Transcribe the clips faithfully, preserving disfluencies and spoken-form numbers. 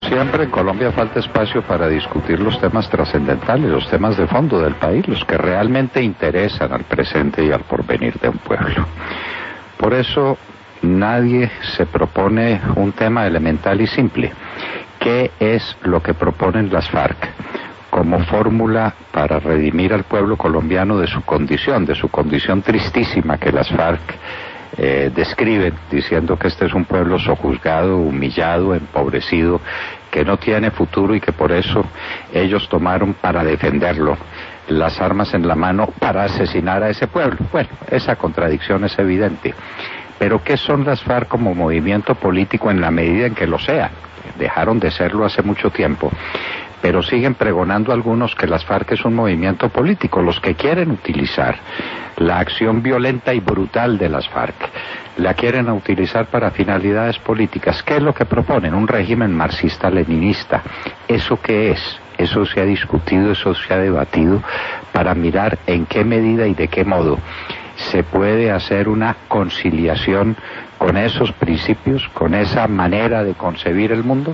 siempre, en Colombia falta espacio para discutir los temas trascendentales, los temas de fondo del país, los que realmente interesan al presente y al porvenir de un pueblo. Por eso, nadie se propone un tema elemental y simple. ¿Qué es lo que proponen las FARC como fórmula para redimir al pueblo colombiano de su condición, de su condición tristísima que las FARC eh, describen, diciendo que este es un pueblo sojuzgado, humillado, empobrecido, que no tiene futuro y que por eso ellos tomaron para defenderlo las armas en la mano para asesinar a ese pueblo? Bueno, esa contradicción es evidente. Pero ¿qué son las FARC como movimiento político en la medida en que lo sean? Dejaron de serlo hace mucho tiempo, pero siguen pregonando algunos que las FARC es un movimiento político. Los que quieren utilizar la acción violenta y brutal de las FARC, la quieren utilizar para finalidades políticas. ¿Qué es lo que proponen? Un régimen marxista-leninista. ¿Eso qué es? Eso se ha discutido, eso se ha debatido para mirar en qué medida y de qué modo se puede hacer una conciliación con esos principios, con esa manera de concebir el mundo.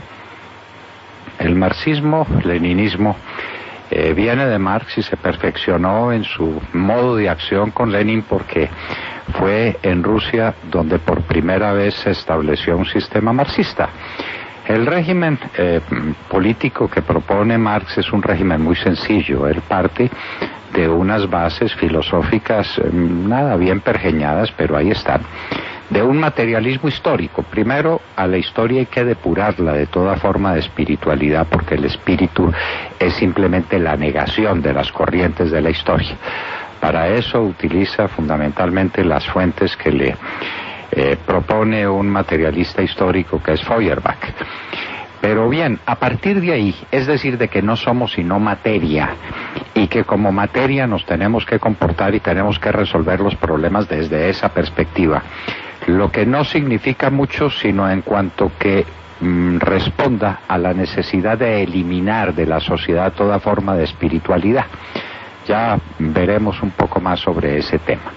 El marxismo-leninismo eh, viene de Marx y se perfeccionó en su modo de acción con Lenin porque fue en Rusia donde por primera vez se estableció un sistema marxista. El régimen eh, político que propone Marx es un régimen muy sencillo. Él parte de unas bases filosóficas eh, nada bien pergeñadas, pero ahí están, de un materialismo histórico. Primero, a la historia hay que depurarla de toda forma de espiritualidad, porque el espíritu es simplemente la negación de las corrientes de la historia. Para eso utiliza fundamentalmente las fuentes que le eh, propone un materialista histórico que es Feuerbach. Pero bien, a partir de ahí, es decir, de que no somos sino materia, y que como materia nos tenemos que comportar y tenemos que resolver los problemas desde esa perspectiva, lo que no significa mucho sino en cuanto que mm, responda a la necesidad de eliminar de la sociedad toda forma de espiritualidad. Ya veremos un poco más sobre ese tema.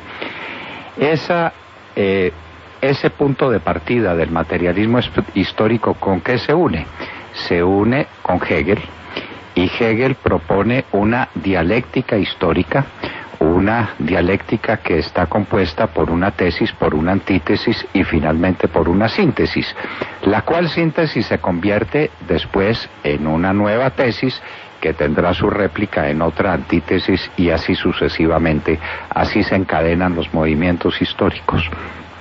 Esa, eh, ese punto de partida del materialismo histórico, ¿con qué se une? Se une con Hegel, y Hegel propone una dialéctica histórica, una dialéctica que está compuesta por una tesis, por una antítesis y finalmente por una síntesis, la cual síntesis se convierte después en una nueva tesis que tendrá su réplica en otra antítesis y así sucesivamente. Así se encadenan los movimientos históricos.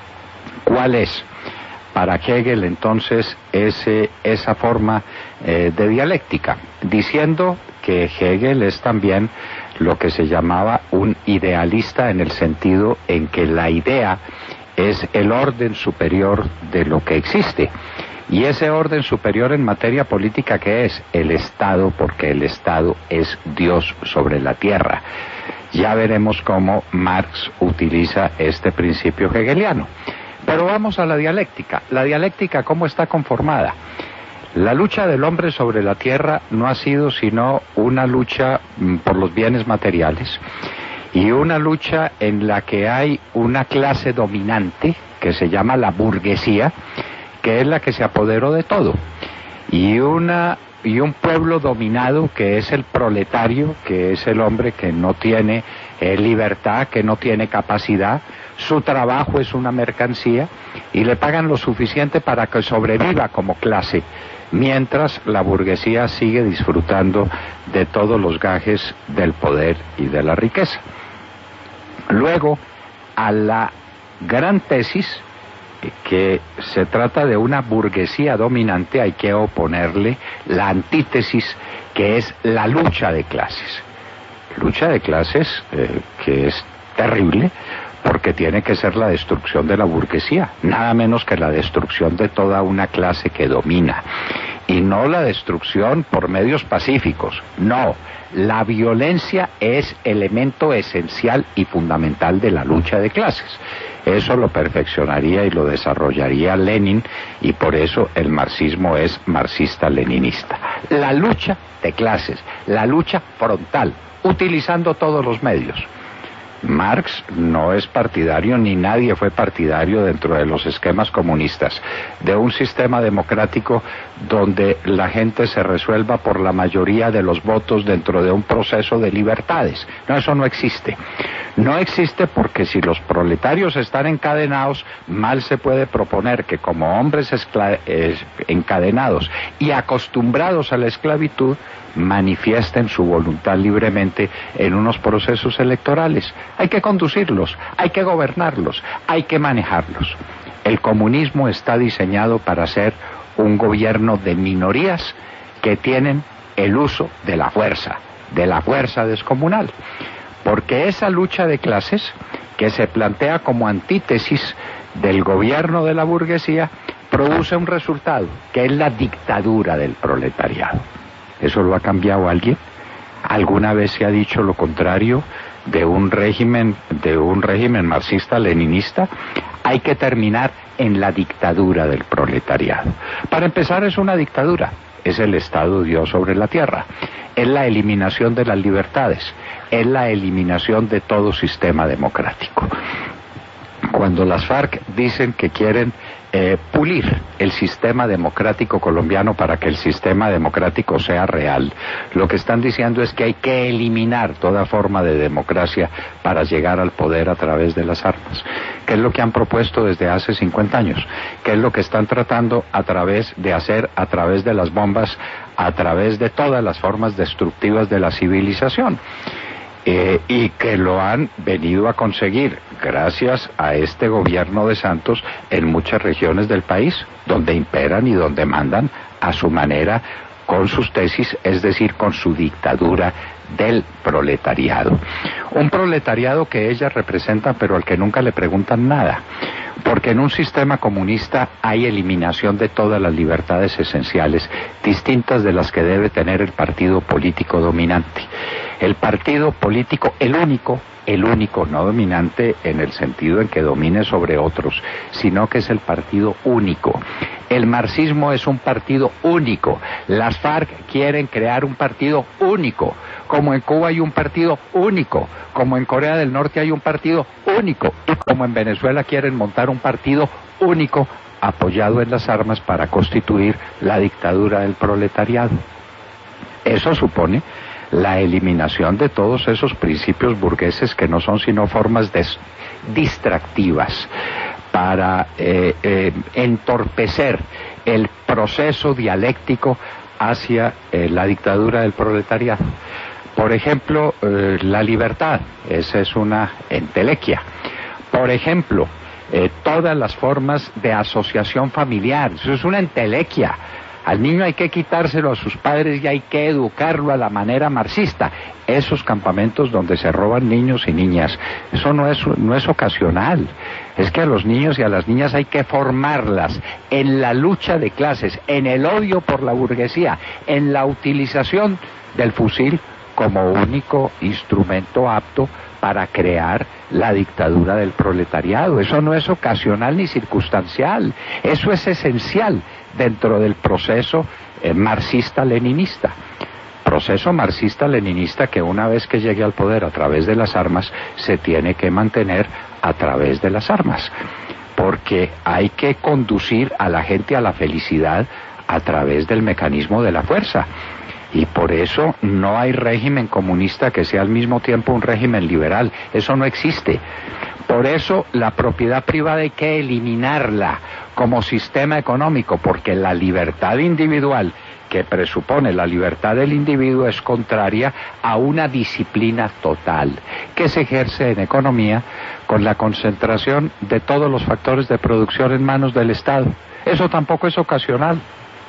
¿Cuál es para Hegel entonces ese, esa forma eh, de dialéctica? Diciendo que Hegel es también lo que se llamaba un idealista, en el sentido en que la idea es el orden superior de lo que existe. Y ese orden superior en materia política, ¿qué es? El Estado, porque el Estado es Dios sobre la tierra. Ya veremos cómo Marx utiliza este principio hegeliano. Pero vamos a la dialéctica. La dialéctica, ¿cómo está conformada? La lucha del hombre sobre la tierra no ha sido sino una lucha por los bienes materiales y una lucha en la que hay una clase dominante que se llama la burguesía, que es la que se apoderó de todo, y una y un pueblo dominado que es el proletario, que es el hombre que no tiene eh, libertad, que no tiene capacidad. Su trabajo es una mercancía y le pagan lo suficiente para que sobreviva como clase, mientras la burguesía sigue disfrutando de todos los gajes del poder y de la riqueza. Luego, a la gran tesis, que se trata de una burguesía dominante, hay que oponerle la antítesis, que es la lucha de clases. Lucha de clases eh, que es terrible, porque tiene que ser la destrucción de la burguesía, nada menos que la destrucción de toda una clase que domina, y no la destrucción por medios pacíficos, no. La violencia es elemento esencial y fundamental de la lucha de clases. Eso lo perfeccionaría y lo desarrollaría Lenin, y por eso el marxismo es marxista-leninista. La lucha de clases, la lucha frontal, utilizando todos los medios. Marx no es partidario, ni nadie fue partidario dentro de los esquemas comunistas, de un sistema democrático donde la gente se resuelva por la mayoría de los votos dentro de un proceso de libertades. No, eso no existe. No existe porque si los proletarios están encadenados, mal se puede proponer que como hombres escla- eh, encadenados y acostumbrados a la esclavitud, manifiesten su voluntad libremente en unos procesos electorales. Hay que conducirlos, hay que gobernarlos, hay que manejarlos. El comunismo está diseñado para ser un gobierno de minorías que tienen el uso de la fuerza, de la fuerza descomunal. Porque esa lucha de clases, que se plantea como antítesis del gobierno de la burguesía, produce un resultado, que es la dictadura del proletariado. ¿Eso lo ha cambiado alguien? ¿Alguna vez se ha dicho lo contrario de un régimen, de un régimen marxista-leninista? Hay que terminar en la dictadura del proletariado. Para empezar, es una dictadura, es el Estado Dios sobre la tierra, es la eliminación de las libertades, es la eliminación de todo sistema democrático. Cuando las FARC dicen que quieren eh, pulir el sistema democrático colombiano para que el sistema democrático sea real, lo que están diciendo es que hay que eliminar toda forma de democracia para llegar al poder a través de las armas. ¿Qué es lo que han propuesto desde hace cincuenta años? ¿Qué es lo que están tratando a través de hacer, a través de las bombas, a través de todas las formas destructivas de la civilización? Eh, y que lo han venido a conseguir gracias a este gobierno de Santos en muchas regiones del país, donde imperan y donde mandan a su manera con sus tesis, es decir, con su dictadura del proletariado. Un proletariado que ellas representan, pero al que nunca le preguntan nada, porque en un sistema comunista hay eliminación de todas las libertades esenciales, distintas de las que debe tener el partido político dominante. El partido político, el único, el único, no dominante en el sentido en que domine sobre otros, sino que es el partido único. El marxismo es un partido único. Las FARC quieren crear un partido único. Como en Cuba hay un partido único, como en Corea del Norte hay un partido único, y como en Venezuela quieren montar un partido único apoyado en las armas para constituir la dictadura del proletariado. Eso supone la eliminación de todos esos principios burgueses que no son sino formas des- distractivas para eh, eh, entorpecer el proceso dialéctico hacia eh, la dictadura del proletariado. Por ejemplo, eh, la libertad, esa es una entelequia. Por ejemplo, eh, todas las formas de asociación familiar, eso es una entelequia. Al niño hay que quitárselo a sus padres y hay que educarlo a la manera marxista. Esos campamentos donde se roban niños y niñas, eso no es, no es ocasional. Es que a los niños y a las niñas hay que formarlas en la lucha de clases, en el odio por la burguesía, en la utilización del fusil como único instrumento apto para crear la dictadura del proletariado. Eso no es ocasional ni circunstancial, eso es esencial dentro del proceso eh, marxista-leninista. Proceso marxista-leninista que una vez que llegue al poder a través de las armas, se tiene que mantener a través de las armas, porque hay que conducir a la gente a la felicidad a través del mecanismo de la fuerza. Y por eso no hay régimen comunista que sea al mismo tiempo un régimen liberal. Eso no existe. Por eso la propiedad privada hay que eliminarla como sistema económico, porque la libertad individual que presupone la libertad del individuo es contraria a una disciplina total que se ejerce en economía con la concentración de todos los factores de producción en manos del Estado. Eso tampoco es ocasional.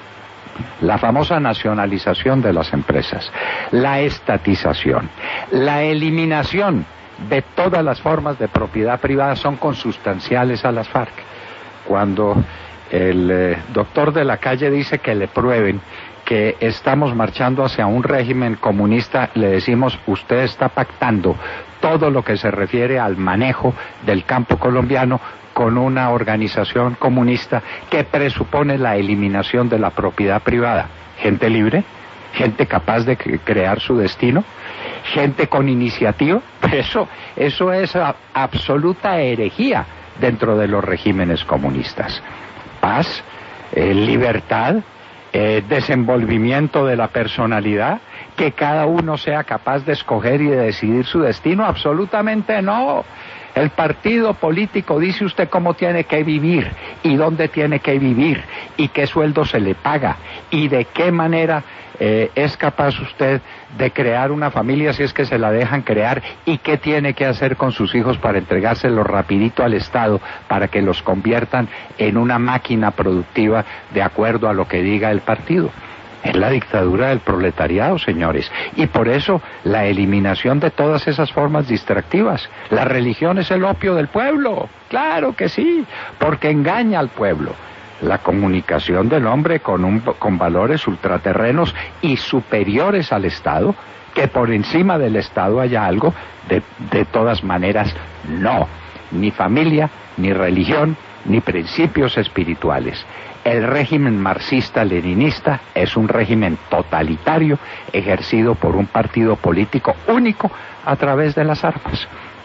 La famosa nacionalización de las empresas, la estatización, la eliminación de todas las formas de propiedad privada son consustanciales a las FARC. Cuando el eh, doctor de la calle dice que le prueben que estamos marchando hacia un régimen comunista, le decimos, usted está pactando todo lo que se refiere al manejo del campo colombiano con una organización comunista que presupone la eliminación de la propiedad privada. Gente libre, gente capaz de crear su destino, gente con iniciativa. Eso, eso es a, absoluta herejía dentro de los regímenes comunistas. Paz, eh, libertad, eh, desenvolvimiento de la personalidad, que cada uno sea capaz de escoger y de decidir su destino, absolutamente no. El partido político dice usted cómo tiene que vivir y dónde tiene que vivir y qué sueldo se le paga y de qué manera eh, es capaz usted de crear una familia si es que se la dejan crear y qué tiene que hacer con sus hijos para entregárselos rapidito al Estado para que los conviertan en una máquina productiva de acuerdo a lo que diga el partido. Es la dictadura del proletariado, señores, y por eso la eliminación de todas esas formas distractivas. La religión es el opio del pueblo, claro que sí, porque engaña al pueblo. La comunicación del hombre con, un, con valores ultraterrenos y superiores al Estado, que por encima del Estado haya algo, de, de todas maneras no, ni familia, ni religión, ni principios espirituales. El régimen marxista-leninista es un régimen totalitario ejercido por un partido político único a través de las armas.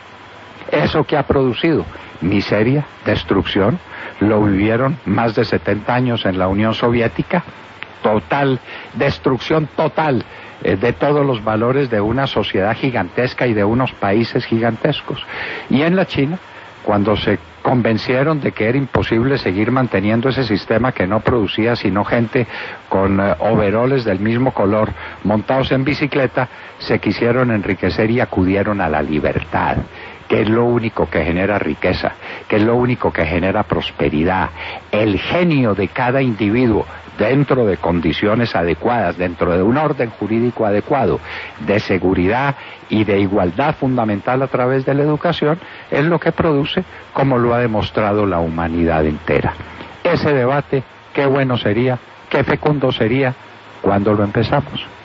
Eso que ha producido miseria, destrucción, lo vivieron más de setenta años en la Unión Soviética, total, destrucción total eh, de todos los valores de una sociedad gigantesca y de unos países gigantescos. Y en la China, cuando se convencieron de que era imposible seguir manteniendo ese sistema que no producía sino gente con uh, overoles del mismo color montados en bicicleta, se quisieron enriquecer y acudieron a la libertad, que es lo único que genera riqueza, que es lo único que genera prosperidad. El genio de cada individuo, dentro de condiciones adecuadas, dentro de un orden jurídico adecuado, de seguridad y de igualdad fundamental a través de la educación, es lo que produce, como lo ha demostrado la humanidad entera. Ese debate, qué bueno sería, qué fecundo sería cuando lo empezamos.